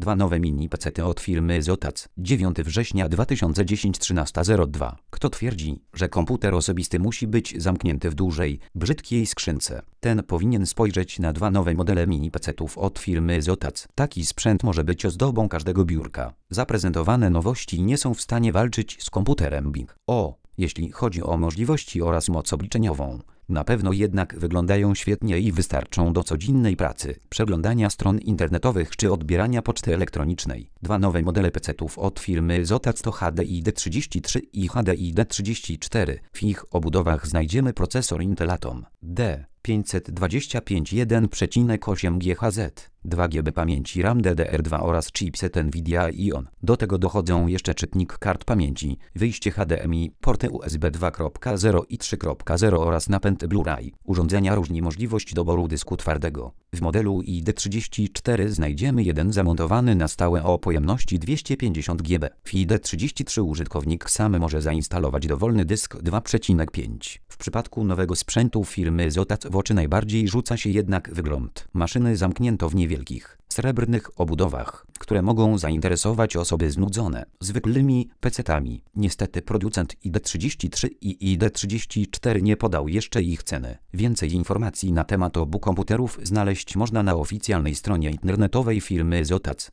Dwa nowe mini pecety od firmy Zotac. 9 września 2010 13:02. Kto twierdzi, że komputer osobisty musi być zamknięty w dużej, brzydkiej skrzynce, ten powinien spojrzeć na dwa nowe modele mini pecetów od firmy Zotac. Taki sprzęt może być ozdobą każdego biurka. Zaprezentowane nowości nie są w stanie walczyć z komputerem Bing. Jeśli chodzi o możliwości oraz moc obliczeniową, na pewno jednak wyglądają świetnie i wystarczą do codziennej pracy, przeglądania stron internetowych czy odbierania poczty elektronicznej. Dwa nowe modele pecetów od firmy Zotac to HDI D33 i HDI D34. W ich obudowach znajdziemy procesor Intel Atom D525 1,8 GHz, 2 GB pamięci RAM DDR2 oraz chipset Nvidia Ion. Do tego dochodzą jeszcze czytnik kart pamięci, wyjście HDMI, porty USB 2.0 i 3.0 oraz napęd Blu-ray. Urządzenia różni możliwość doboru dysku twardego. W modelu ID34 znajdziemy jeden zamontowany na stałe o pojemności 250 GB. W ID33 użytkownik sam może zainstalować dowolny dysk 2,5. W przypadku nowego sprzętu firmy Zotac w oczy najbardziej rzuca się jednak wygląd. Maszyny zamknięto w niewielkich, srebrnych obudowach, które mogą zainteresować osoby znudzone zwykłymi pecetami. Niestety producent ID33 i ID34 nie podał jeszcze ich ceny. Więcej informacji na temat obu komputerów znaleźć można na oficjalnej stronie internetowej firmy Zotac.